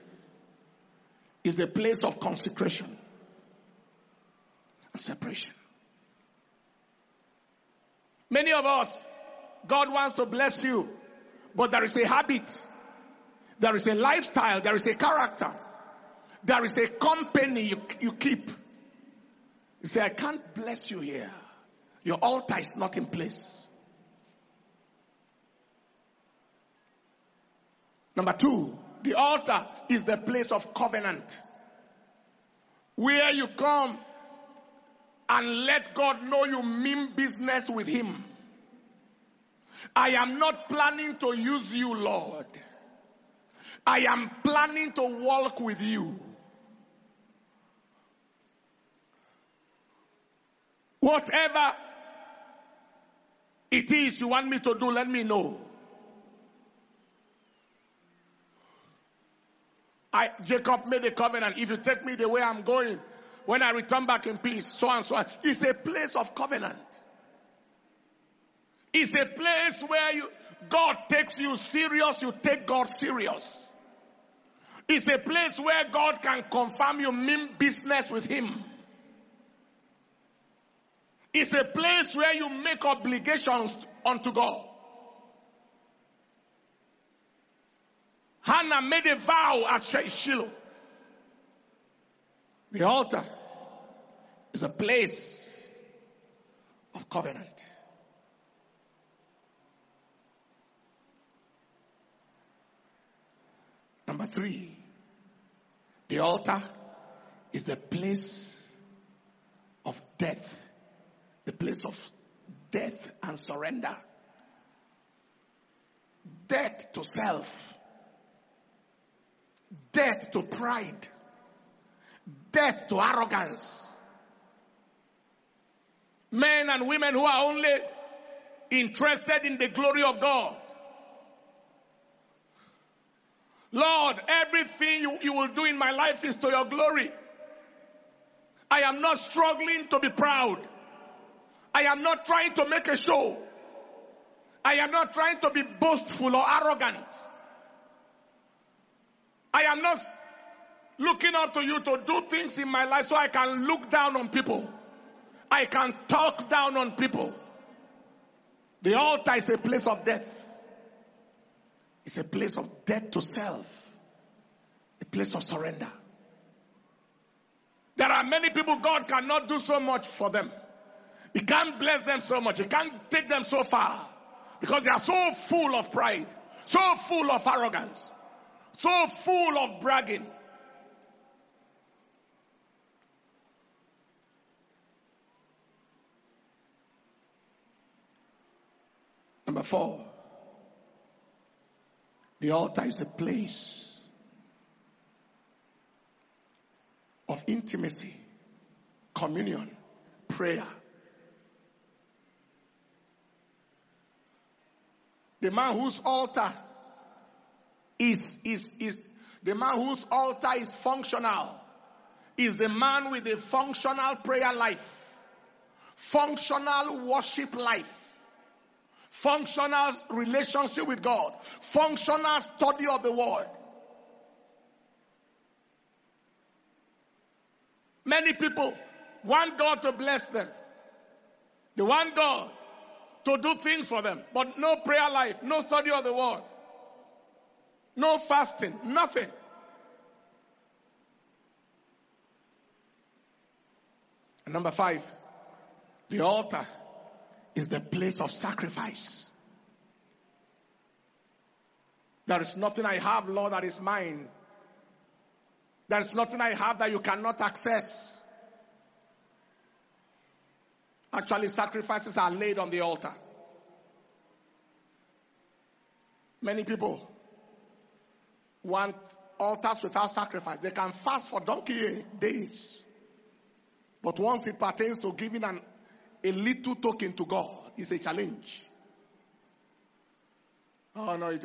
is a place of consecration and separation. Many of us, God wants to bless you, but there is a habit, there is a lifestyle, there is a character, there is a company you keep. You say, I can't bless you here. Your altar is not in place. Number 2, the altar is the place of covenant, where you come and let God know you mean business with him. I am not planning to use you, Lord. I am planning to walk with you. Whatever it is you want me to do, let me know. Jacob made a covenant. If you take me the way I'm going, when I return back in peace, so and so. It's a place of covenant. It's a place where God takes you serious, you take God serious. It's a place where God can confirm you mean business with Him. It's a place where you make obligations unto God. Hannah made a vow at Shiloh. The altar is a place of covenant. Number 3, the altar is the place of death. The place of death and surrender. Death to self. Death to pride. Death to arrogance. Men and women who are only interested in the glory of God. Lord, everything you will do in my life is to your glory. I am not struggling to be proud. I am not trying to make a show. I am not trying to be boastful or arrogant. I am not looking up to you to do things in my life so I can look down on people. I can talk down on people. The altar is a place of death. It's a place of death to self. A place of surrender. There are many people God cannot do so much for them. He can't bless them so much. He can't take them so far. Because they are so full of pride. So full of arrogance. So full of bragging. Number 4. The altar is a place of intimacy, communion, prayer. The man whose altar is the man whose altar is functional is the man with a functional prayer life, functional worship life, functional relationship with God, functional study of the word. Many people want God to bless them. They want God to do things for them, but no prayer life, no study of the word, no fasting, nothing. And number 5, the altar is the place of sacrifice. There is nothing I have, Lord, that is mine. There is nothing I have that you cannot access. Actually, sacrifices are laid on the altar. Many people want altars without sacrifice. They can fast for donkey days. But once it pertains to giving a little token to God, it's a challenge. Oh no, you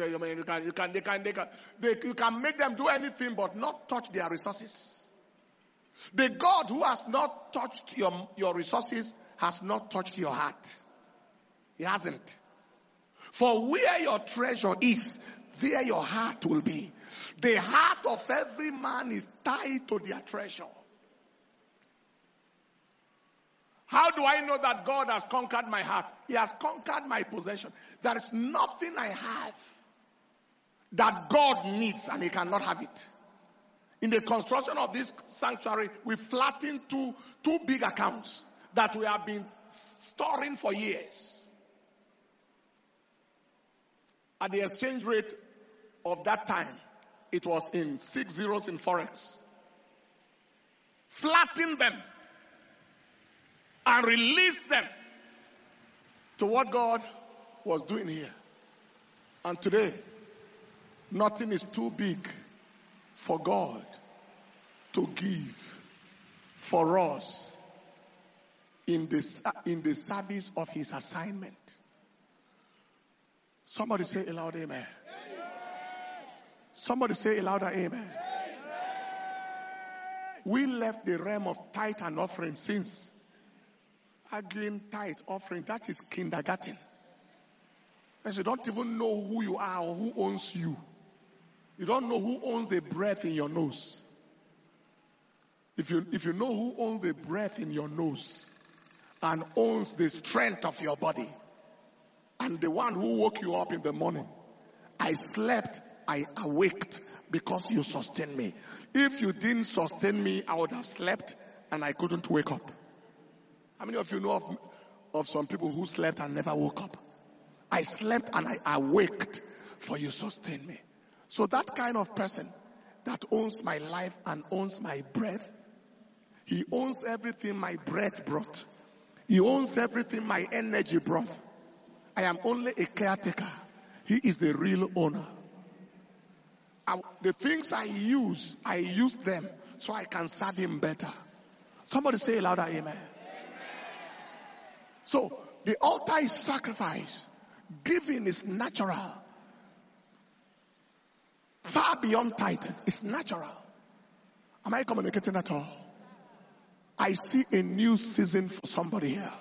can make them do anything but not touch their resources. The God who has not touched your resources has not touched your heart. He hasn't. For where your treasure is, there your heart will be. The heart of every man is tied to their treasure. How do I know that God has conquered my heart? He has conquered my possession. There is nothing I have that God needs and He cannot have it. In the construction of this sanctuary, we flattened two big accounts that we have been storing for years. At the exchange rate of that time, it was in 6 zeros in Forex. Flatten them and release them to what God was doing here. And today, nothing is too big for God to give for us in the service of his assignment. Somebody say a loud amen. Somebody say a louder amen. We left the realm of tithe and offering since arguing tithe offering. That is kindergarten. Because you don't even know who you are or who owns you. You don't know who owns the breath in your nose. If you know who owns the breath in your nose and owns the strength of your body, and the one who woke you up in the morning, I slept, I awaked because you sustained me. If you didn't sustain me, I would have slept and I couldn't wake up. How many of you know of some people who slept and never woke up? I slept and I awaked for you sustained me. So that kind of person that owns my life and owns my breath, he owns everything my breath brought. He owns everything my energy brought. I am only a caretaker. He is the real owner. The things I use them so I can serve him better. Somebody say louder, amen. So the altar is sacrifice. Giving is natural. Far beyond tithing. It's natural. Am I communicating at all? I see a new season for somebody here.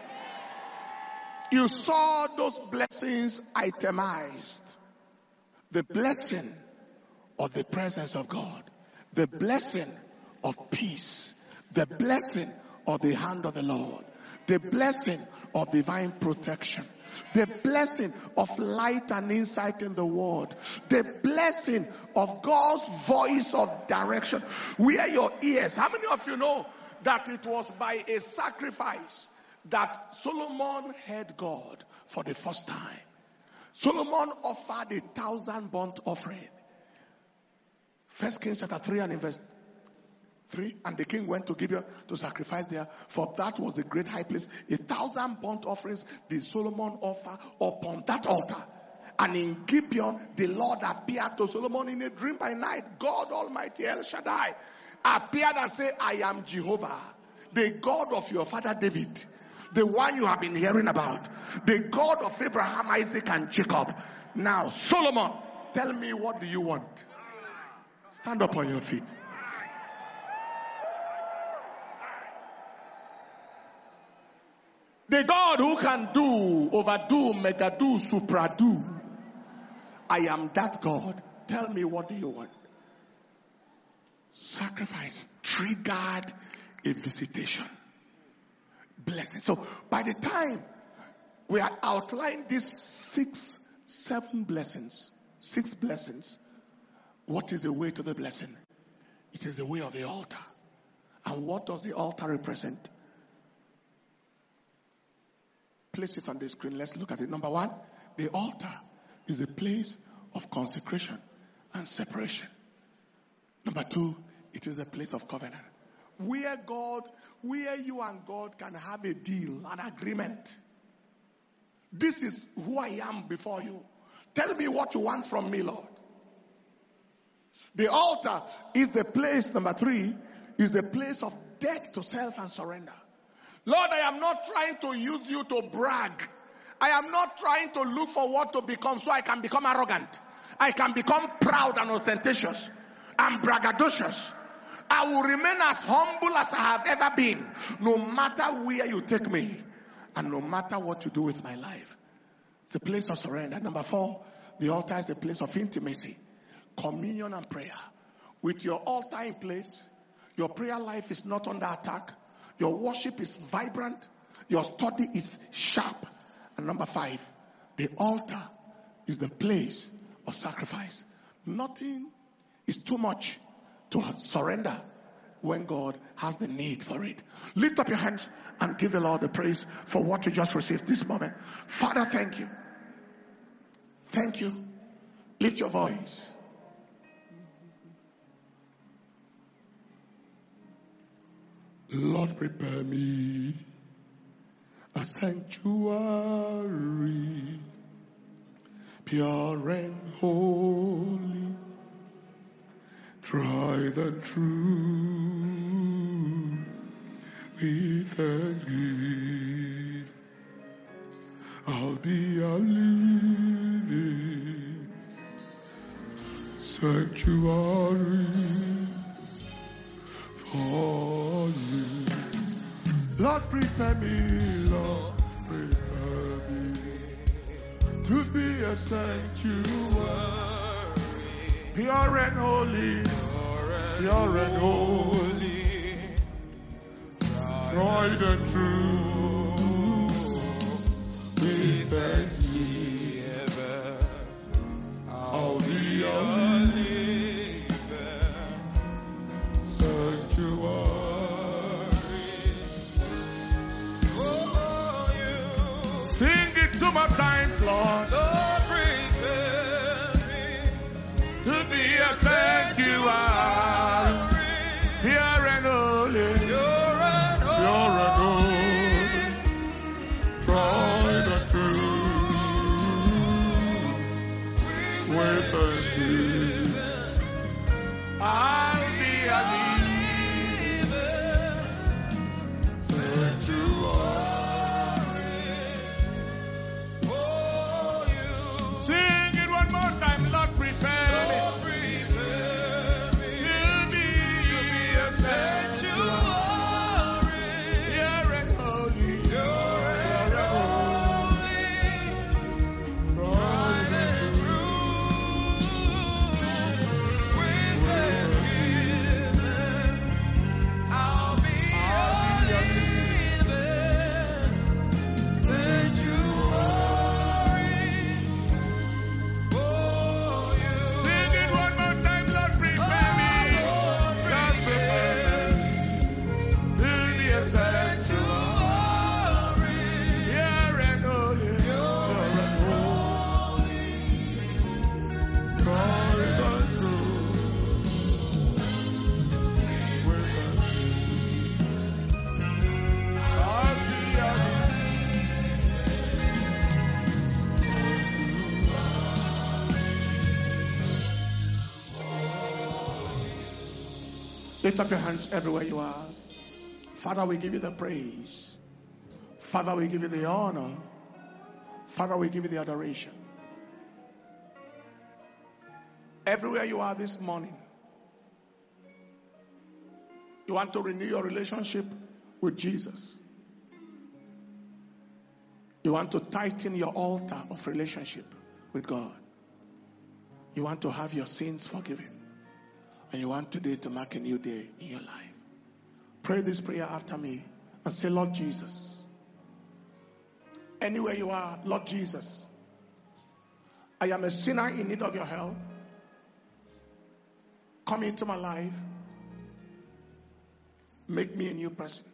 You saw those blessings itemized. The blessing of the presence of God. The blessing of peace. The blessing of the hand of the Lord. The blessing of divine protection. The blessing of light and insight in the word. The blessing of God's voice of direction. Where your ears. How many of you know that it was by a sacrifice that Solomon heard God for the first time? Solomon offered 1,000 burnt offering. 1 Kings chapter 3 and in verse 3, and the king went to Gibeon to sacrifice there, for that was the great high place. 1,000 burnt offerings did Solomon offer upon that altar. And in Gibeon, the Lord appeared to Solomon in a dream by night. God Almighty El Shaddai appeared and said, I am Jehovah, the God of your father David, the one you have been hearing about, the God of Abraham, Isaac, and Jacob. Now, Solomon, tell me, what do you want? Stand up on your feet. The God who can do, overdo, mega do, supra do. I am that God. Tell me, what do you want? Sacrifice triggered a visitation. Blessing. So by the time we are outlining these 7 blessings, 6 blessings, what is the way to the blessing? It is the way of the altar. And what does the altar represent? Place it on the screen. Let's look at it. Number 1, the altar is a place of consecration and separation. Number 2, it is a place of covenant. Where you and God can have a deal, an agreement. This is who I am before you. Tell me what you want from me, Lord. The altar is the place, number 3, is the place of death to self and surrender. Lord, I am not trying to use you to brag. I am not trying to look for what to become so I can become arrogant. I can become proud and ostentatious and braggadocious. I will remain as humble as I have ever been, no matter where you take me and no matter what you do with my life. It's a place of surrender. Number 4, the altar is a place of intimacy, communion and prayer. With your altar in place, your prayer life is not under attack. Your worship is vibrant. Your study is sharp. And number 5, the altar is the place of sacrifice. Nothing is too much to surrender when God has the need for it. Lift up your hands and give the Lord the praise for what you just received this moment. Father, thank you. Thank you. Lift your voice. Lord, prepare me a sanctuary, pure and holy, tried and true, with thanksgiving. I'll be a living sanctuary for you. Lord, prepare me, Lord, prepare me to be a sanctuary, pure and holy, pure and holy, tried and true. With thanksgiving, I'll be a living sanctuary. Oh, you sing it 2 more times, Lord. Lord, prepare me to be a sanctuary, pure and holy, pure and holy, tried and true. With thanksgiving, I'll be a living sanctuary for you. Sing it one more time, Lord, prepare me. Lord, prepare me to be a sanctuary, pure and holy, pure and holy, tried and true. With thanksgiving, I'll be a living sanctuary for you. Sing it one more time, Lord, prepare me. Lord, prepare me to be a sanctuary, pure and holy, pure and holy, tried and true. With thanksgiving, I'll be a Lift up your hands everywhere you are. Father, we give you the praise. Father, we give you the honor. Father, we give you the adoration. Everywhere you are this morning, you want to renew your relationship with Jesus. You want to tighten your altar of relationship with God. You want to have your sins forgiven. And you want today to mark a new day in your life. Pray this prayer after me and say, Lord Jesus, anywhere you are, Lord Jesus, I am a sinner in need of your help. Come into my life. Make me a new person.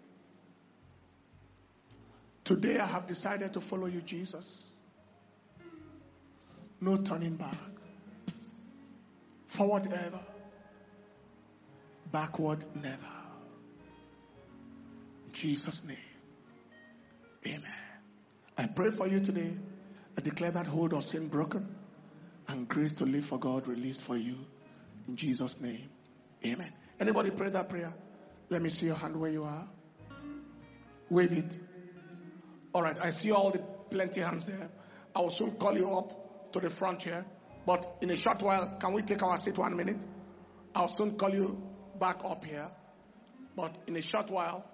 Today I have decided to follow you, Jesus. No turning back. Forward ever. Backward never. In Jesus' name. Amen. I pray for you today. I declare that hold of sin broken and grace to live for God released for you. In Jesus' name. Amen. Anybody pray that prayer? Let me see your hand where you are. Wave it. All right. I see all the plenty hands there. I will soon call you up to the front here. But in a short while, can we take our seat 1 minute? I'll soon call you back up here. But in a short while,